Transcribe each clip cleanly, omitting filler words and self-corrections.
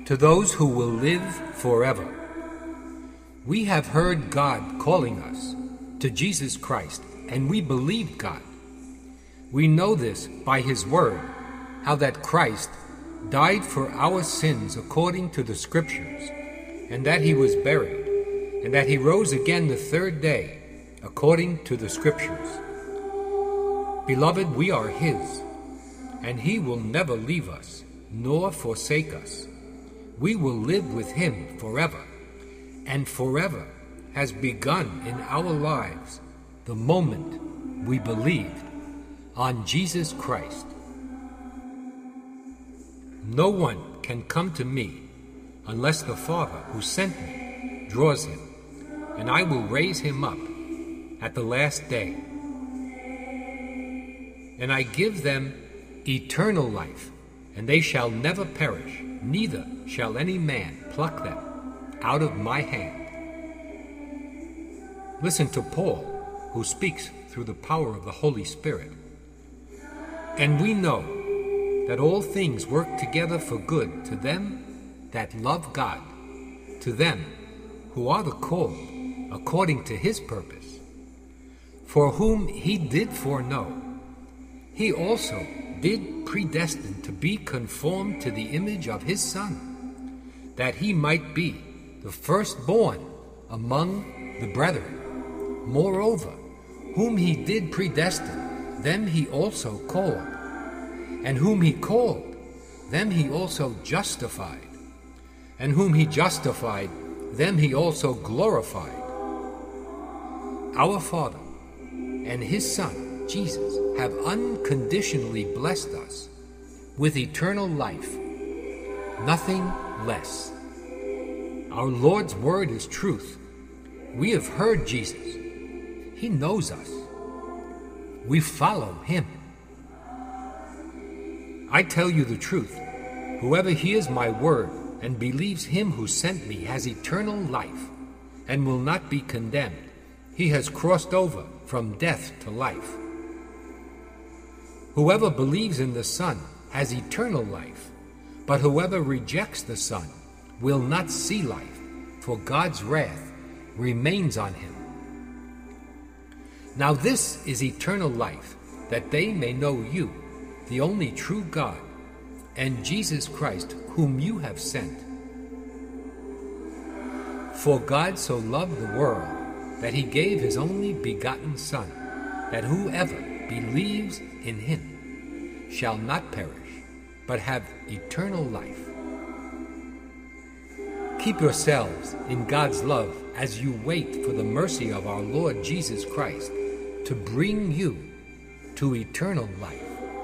to those who will live forever. We have heard God calling us to Jesus Christ, and we believe God. We know this by His Word, how that Christ died for our sins according to the Scriptures, and that He was buried, and that He rose again the third day according to the Scriptures. Beloved, we are His, and He will never leave us nor forsake us. We will live with Him forever, and forever has begun in our lives the moment we believed on Jesus Christ. No one can come to me unless the Father who sent me draws him, and I will raise him up at the last day. And I give them eternal life, and they shall never perish, neither shall any man pluck them out of my hand. Listen to Paul, who speaks through the power of the Holy Spirit. And we know that all things work together for good to them that love God, to them who are the called according to His purpose. For whom He did foreknow, He also did predestine to be conformed to the image of His Son, that He might be the firstborn among the brethren. Moreover, whom He did predestine, them He also called. And whom He called, them He also justified. And whom He justified, them He also glorified. Our Father and His Son, Jesus, have unconditionally blessed us with eternal life, nothing less. Our Lord's word is truth. We have heard Jesus. He knows us. We follow Him. I tell you the truth. Whoever hears my word and believes Him who sent me has eternal life and will not be condemned. He has crossed over from death to life. Whoever believes in the Son has eternal life, but whoever rejects the Son will not see life, for God's wrath remains on him. Now this is eternal life, that they may know you, the only true God, and Jesus Christ, whom you have sent. For God so loved the world, that He gave His only begotten Son, that whoever believes in Him shall not perish, but have eternal life. Keep yourselves in God's love as you wait for the mercy of our Lord Jesus Christ to bring you to eternal life.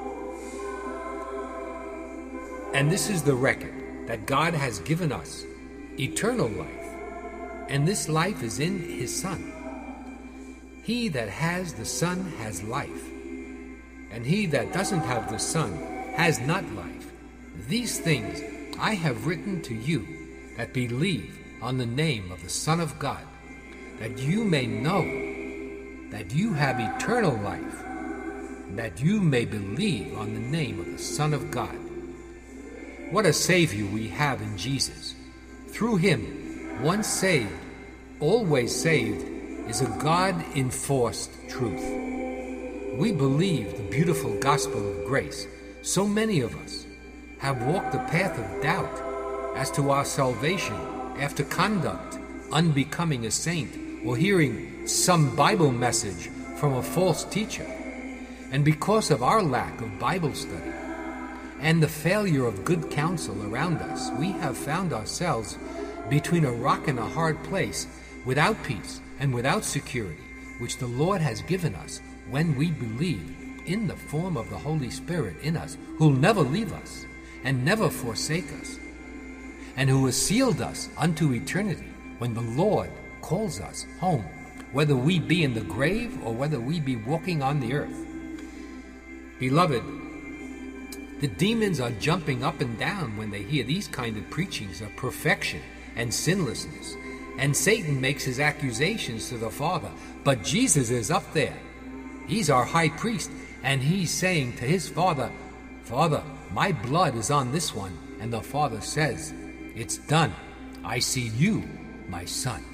And this is the record that God has given us, eternal life, and this life is in His Son. He that has the Son has life, and he that doesn't have the Son has not life. These things I have written to you that believe on the name of the Son of God, that you may know that you have eternal life, and that you may believe on the name of the Son of God. What a Savior we have in Jesus. Through Him, once saved, always saved, is a God-enforced truth. We believe the beautiful gospel of grace. So many of us have walked the path of doubt as to our salvation after conduct unbecoming a saint, or hearing some Bible message from a false teacher. And because of our lack of Bible study and the failure of good counsel around us, we have found ourselves between a rock and a hard place, without peace and without security, which the Lord has given us when we believe in the form of the Holy Spirit in us, who'll never leave us and never forsake us, and who has sealed us unto eternity when the Lord calls us home, whether we be in the grave or whether we be walking on the earth. Beloved, the demons are jumping up and down when they hear these kind of preachings of perfection and sinlessness, and Satan makes his accusations to the Father, but Jesus is up there. He's our high priest, and he's saying to his Father, Father, my blood is on this one. And the Father says, It's done. I see you, my son.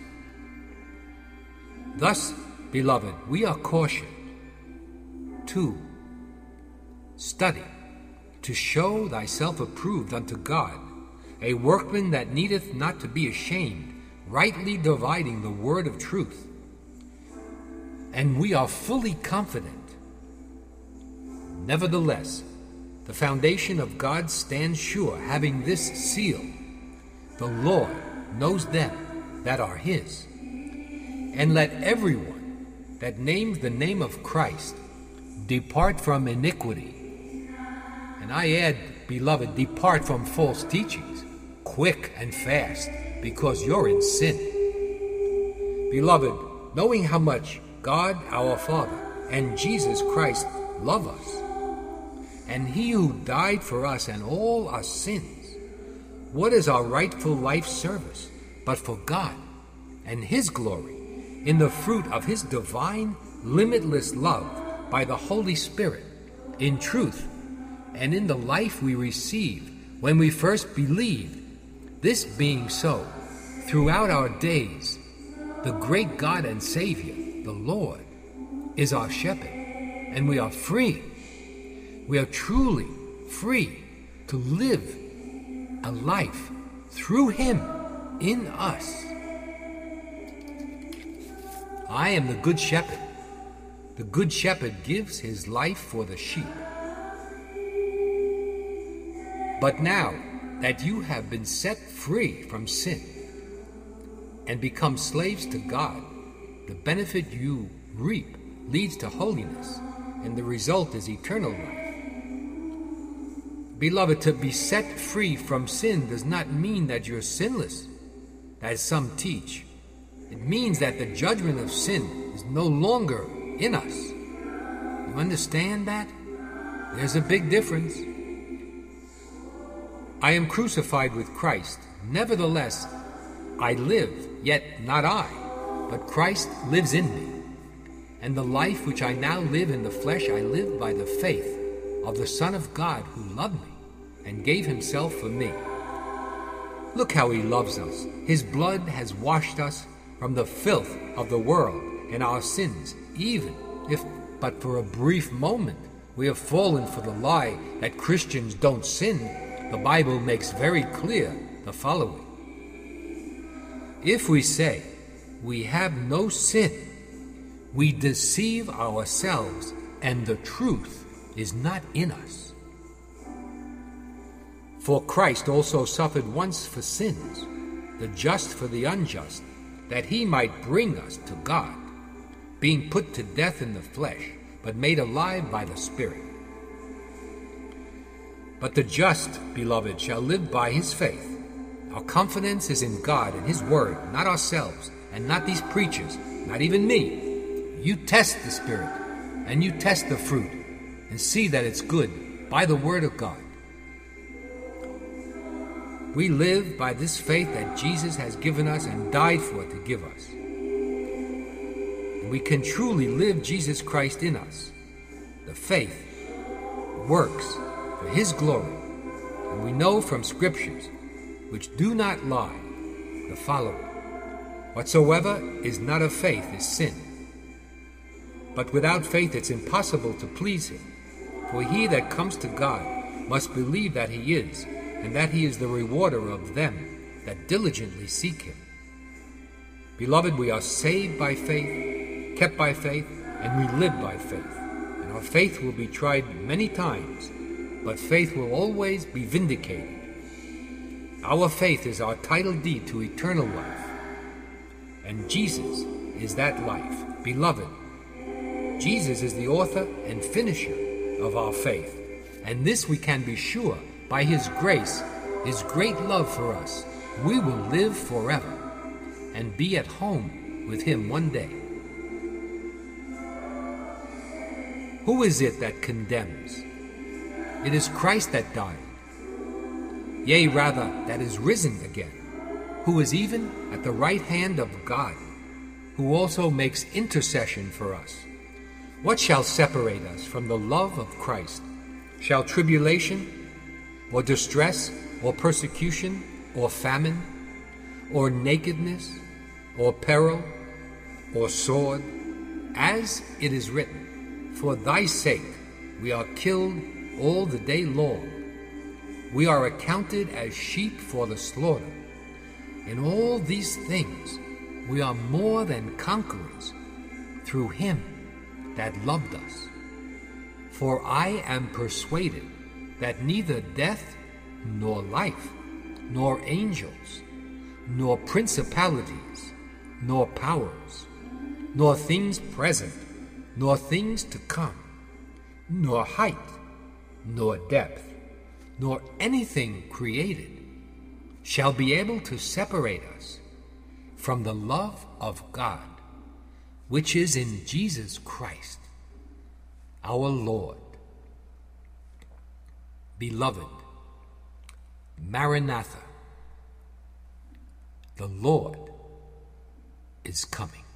Thus, beloved, we are cautioned to study, to show thyself approved unto God, a workman that needeth not to be ashamed, rightly dividing the word of truth. And we are fully confident. Nevertheless, the foundation of God stands sure, having this seal: the Lord knows them that are his. And let everyone that names the name of Christ depart from iniquity. And I add, beloved, depart from false teachings, quick and fast, because you're in sin. Beloved, knowing how much God our Father and Jesus Christ love us, and he who died for us and all our sins, what is our rightful life service but for God and his glory in the fruit of his divine, limitless love by the Holy Spirit, in truth, and in the life we received when we first believed? This being so, throughout our days, the great God and Savior, the Lord, is our shepherd, and we are free. We are truly free to live a life through him in us. I am the good shepherd. The good shepherd gives his life for the sheep. But now that you have been set free from sin and become slaves to God, the benefit you reap leads to holiness, and the result is eternal life. Beloved, to be set free from sin does not mean that you're sinless, as some teach. It means that the judgment of sin is no longer in us. You understand that? There's a big difference. I am crucified with Christ. Nevertheless, I live, yet not I, but Christ lives in me. And the life which I now live in the flesh, I live by the faith of the Son of God, who loved me and gave himself for me. Look how he loves us. His blood has washed us from the filth of the world and our sins, even if but for a brief moment we have fallen for the lie that Christians don't sin. The Bible makes very clear the following: if we say we have no sin, we deceive ourselves, and the truth is not in us. For Christ also suffered once for sins, the just for the unjust, that he might bring us to God, being put to death in the flesh, but made alive by the Spirit. But the just, beloved, shall live by his faith. Our confidence is in God and his word, not ourselves, and not these preachers, not even me. You test the Spirit, and you test the fruit, and see that it's good by the word of God. We live by this faith that Jesus has given us and died for to give us. And we can truly live Jesus Christ in us. The faith works for his glory, and we know from scriptures, which do not lie, the following: whatsoever is not of faith is sin. But without faith it's impossible to please him. For he that comes to God must believe that he is, and that he is the rewarder of them that diligently seek him. Beloved, we are saved by faith, kept by faith, and we live by faith. And our faith will be tried many times, but faith will always be vindicated. Our faith is our title deed to eternal life, and Jesus is that life. Beloved, Jesus is the author and finisher of our faith, and this we can be sure: by his grace, his great love for us, we will live forever and be at home with him one day. Who is it that condemns? It is Christ that died, yea, rather, that is risen again, who is even at the right hand of God, who also makes intercession for us. What shall separate us from the love of Christ? Shall tribulation, or distress, or persecution, or famine, or nakedness, or peril, or sword, as it is written, for thy sake we are killed all the day long. We are accounted as sheep for the slaughter. In all these things we are more than conquerors through him that loved us. For I am persuaded that neither death, nor life, nor angels, nor principalities, nor powers, nor things present, nor things to come, nor height, nor depth, nor anything created shall be able to separate us from the love of God, which is in Jesus Christ, our Lord. Beloved, Maranatha, the Lord is coming.